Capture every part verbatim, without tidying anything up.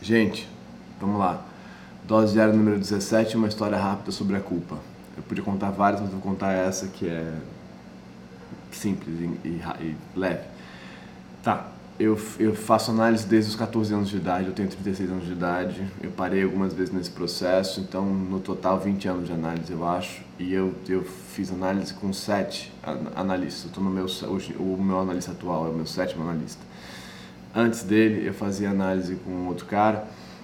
Gente, vamos lá. Dose diária número dezessete, uma história rápida sobre a culpa. Eu podia contar várias, mas vou contar essa que é simples e, e, e leve. Tá, eu, eu faço análise desde os catorze anos de idade, eu tenho trinta e seis anos de idade. Eu parei algumas vezes nesse processo, então no total vinte anos de análise, eu acho. E eu, eu fiz análise com sete analistas. Eu tô no meu, hoje, o meu analista atual é o meu sétimo analista. Antes dele, eu fazia análise com outro cara,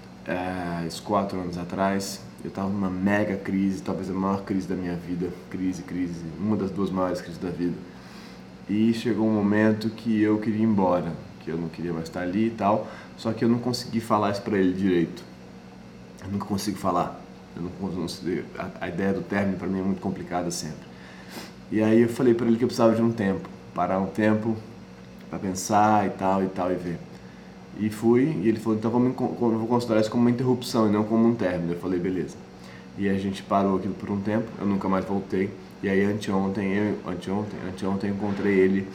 é, uns quatro anos atrás. Eu estava numa mega crise, talvez a maior crise da minha vida. Crise, crise, uma das duas maiores crises da vida. E chegou um momento que eu queria ir embora, que eu não queria mais estar ali e tal, só que eu não consegui falar isso pra ele direito. Eu nunca consigo falar. Eu não consigo, a, a ideia do término pra mim é muito complicada sempre. E aí eu falei pra ele que eu precisava de um tempo, parar um tempo pra pensar e tal e tal e ver. E fui, e ele falou, então vamos, eu vou considerar isso como uma interrupção e não como um término. Eu falei, beleza. E a gente parou aquilo por um tempo, eu nunca mais voltei. E aí anteontem, eu, anteontem, anteontem eu encontrei ele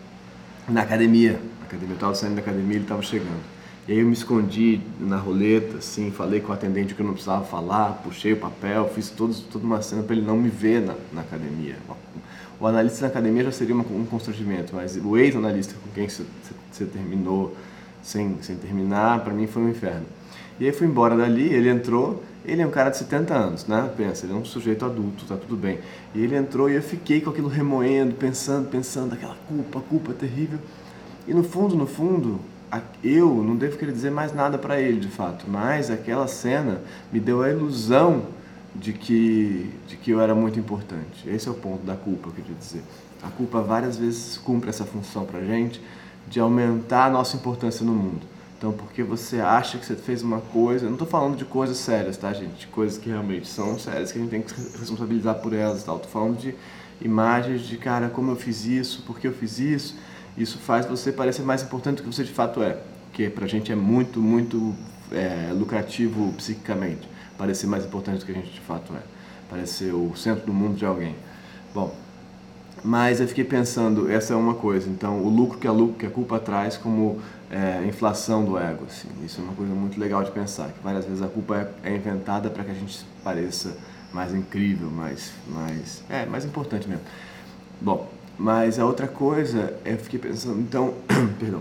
na academia. Na academia, eu estava saindo da academia e ele estava chegando. E aí eu me escondi na roleta, assim, falei com o atendente o que eu não precisava falar, puxei o papel, fiz todos, toda uma cena para ele não me ver na, na academia. O analista na academia já seria uma, um constrangimento, mas o ex-analista com quem você, você terminou sem, sem terminar, para mim foi um inferno. E aí fui embora dali, ele entrou, ele é um cara de setenta anos, né? Pensa, ele é um sujeito adulto, tá tudo bem. E ele entrou e eu fiquei com aquilo remoendo, pensando, pensando, aquela culpa, culpa terrível. E no fundo, no fundo, eu não devo querer dizer mais nada para ele, de fato, mas aquela cena me deu a ilusão de que, de que eu era muito importante. Esse é o ponto da culpa, eu queria dizer. A culpa várias vezes cumpre essa função pra gente de aumentar a nossa importância no mundo. Então, porque você acha que você fez uma coisa... Eu não estou falando de coisas sérias, tá, gente? De coisas que realmente são sérias, que a gente tem que se responsabilizar por elas e tal. Estou falando de imagens de, cara, como eu fiz isso, por que eu fiz isso. Isso faz você parecer mais importante do que você de fato é. Que pra gente é muito, muito é, lucrativo psiquicamente. Parecer mais importante do que a gente de fato é. Parecer o centro do mundo de alguém. Bom... Mas eu fiquei pensando, essa é uma coisa, então o lucro que a, lucro, que a culpa traz como é, inflação do ego, assim, isso é uma coisa muito legal de pensar, que várias vezes a culpa é, é inventada para que a gente pareça mais incrível, mais, mais, é, mais importante mesmo. Bom, mas a outra coisa, eu fiquei pensando, então, perdão,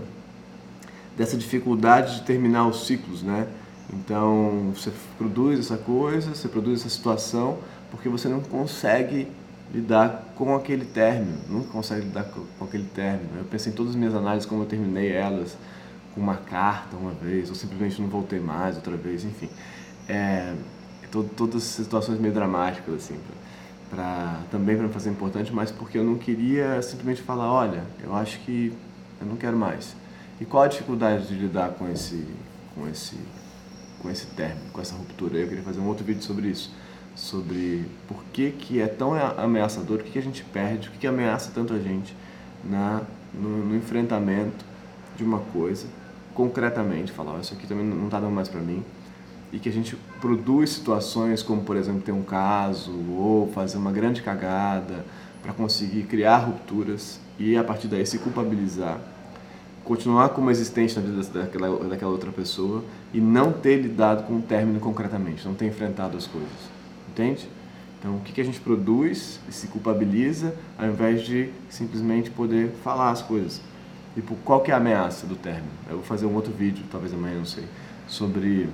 dessa dificuldade de terminar os ciclos, né? Então, você produz essa coisa, você produz essa situação, porque você não consegue lidar com aquele término, nunca consegue lidar com aquele término. Eu pensei em todas as minhas análises, como eu terminei elas com uma carta uma vez, ou simplesmente não voltei mais outra vez, enfim. É, todo, todas as situações meio dramáticas, assim, pra, pra, também para me fazer importante, mas porque eu não queria simplesmente falar, olha, eu acho que eu não quero mais. E qual a dificuldade de lidar com esse, com esse, com esse término, com essa ruptura? Eu queria fazer um outro vídeo sobre isso. Sobre por que, que é tão ameaçador, o que, que a gente perde, o que, que ameaça tanto a gente na, no, no enfrentamento de uma coisa, concretamente, falar, oh, isso aqui também não está dando mais para mim, e que a gente produz situações como, por exemplo, ter um caso, ou fazer uma grande cagada, para conseguir criar rupturas, e a partir daí se culpabilizar, continuar como existente na vida daquela, daquela outra pessoa, e não ter lidado com o término concretamente, não ter enfrentado as coisas. Entende? Então, o que, que a gente produz e se culpabiliza ao invés de simplesmente poder falar as coisas. E por qual que é a ameaça do término? Eu vou fazer um outro vídeo, talvez amanhã, não sei, sobre,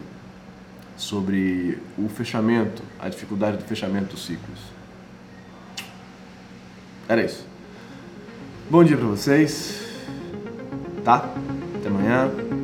sobre o fechamento, a dificuldade do fechamento dos ciclos. Era isso. Bom dia pra vocês, tá? Até amanhã.